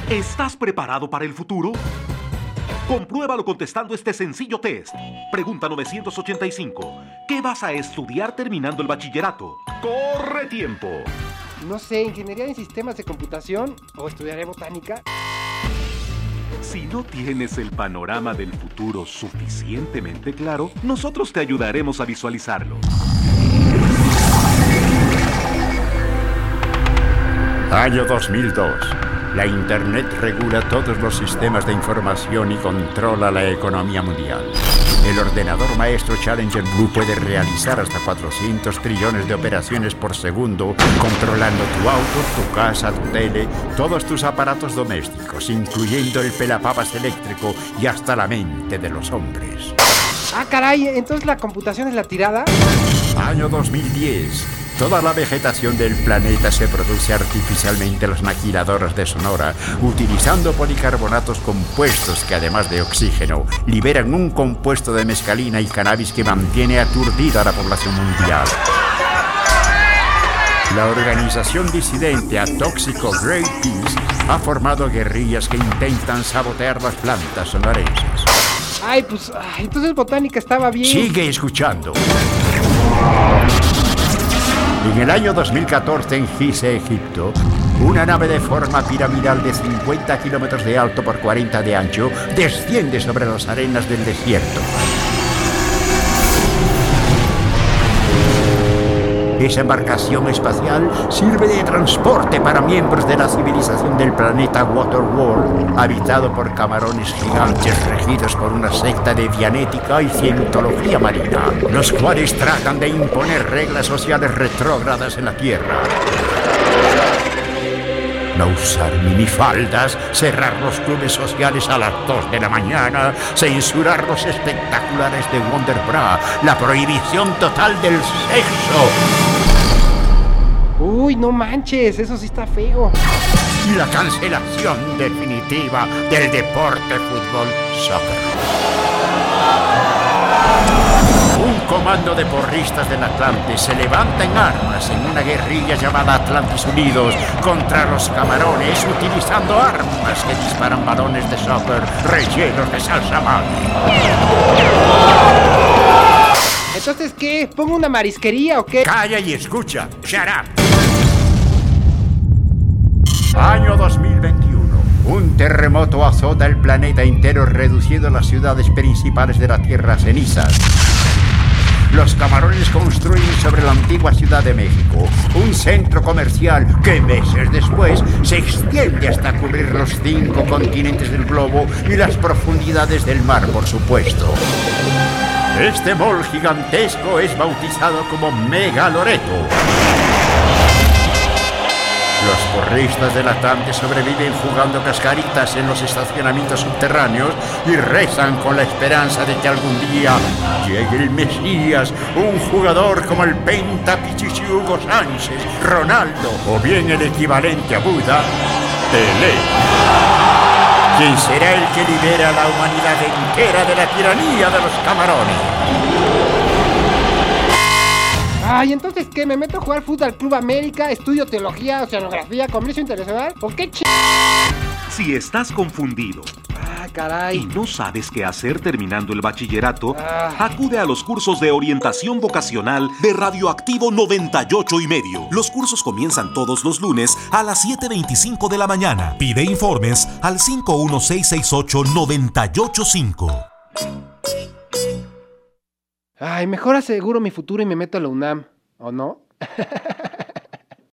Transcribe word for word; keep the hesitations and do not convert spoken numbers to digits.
¿Estás preparado para el futuro? Compruébalo contestando este sencillo test. Pregunta novecientos ochenta y cinco. ¿Qué vas a estudiar terminando el bachillerato? ¡Corre tiempo! No sé, ingeniería en sistemas de computación o estudiaré botánica. Si no tienes el panorama del futuro suficientemente claro, nosotros te ayudaremos a visualizarlo. Año dos mil dos. La Internet regula todos los sistemas de información y controla la economía mundial. El ordenador maestro Challenger Blue puede realizar hasta cuatrocientos trillones de operaciones por segundo, controlando tu auto, tu casa, tu tele, todos tus aparatos domésticos, incluyendo el pelapapas eléctrico y hasta la mente de los hombres. Ah, caray, ¿entonces la computación es la tirada? Año dos mil diez. Toda la vegetación del planeta se produce artificialmente en las maquiladoras de Sonora, utilizando policarbonatos compuestos que, además de oxígeno, liberan un compuesto de mescalina y cannabis que mantiene aturdida a la población mundial. La organización disidente Atóxico Greenpeace ha formado guerrillas que intentan sabotear las plantas sonorenses. Ay, pues, ay, entonces botánica estaba bien. Sigue escuchando. En el año dos mil catorce, en Gizeh, Egipto, una nave de forma piramidal de cincuenta kilómetros de alto por cuarenta de ancho desciende sobre las arenas del desierto. Esa embarcación espacial sirve de transporte para miembros de la civilización del planeta Waterworld, habitado por camarones gigantes regidos por una secta de dianética y cientología marina, los cuales tratan de imponer reglas sociales retrógradas en la Tierra. No usar minifaldas, cerrar los clubes sociales a las dos de la mañana, censurar los espectaculares de Wonder Bra, la prohibición total del sexo. Uy, no manches, eso sí está feo. Y la cancelación definitiva del deporte fútbol soccer. Un comando de porristas del Atlantis se levanta en armas en una guerrilla llamada Atlantis Unidos contra los camarones, utilizando armas que disparan balones de soccer rellenos de salsa Maggi. ¿Entonces qué? ¿Pongo una marisquería o qué? Calla y escucha. Shut up. Año dos mil veintiuno. Un terremoto azota el planeta entero, reduciendo las ciudades principales de la Tierra a cenizas. Los camarones construyen sobre la antigua Ciudad de México un centro comercial que meses después se extiende hasta cubrir los cinco continentes del globo y las profundidades del mar, por supuesto. Este mall gigantesco es bautizado como Mega Loreto. Los porristas del Atlante sobreviven jugando cascaritas en los estacionamientos subterráneos y rezan con la esperanza de que algún día llegue el Mesías, un jugador como el Penta Pichichi Hugo Sánchez, Ronaldo o bien el equivalente a Buda, Pelé. ¿Quién será el que libera a la humanidad entera de la tiranía de los camarones? Ay, ¿entonces qué? ¿Me meto a jugar fútbol al Club América? ¿Estudio teología, oceanografía, comercio internacional? ¿O qué ch...? Si estás confundido Ah, caray. y no sabes qué hacer terminando el bachillerato, Ah. acude a los cursos de orientación vocacional de Radioactivo noventa y ocho y medio. Los cursos comienzan todos los lunes a las siete veinticinco de la mañana. Pide informes al cinco uno seis seis ocho nueve ocho cinco. Ay, mejor aseguro mi futuro y me meto a la UNAM, ¿o no?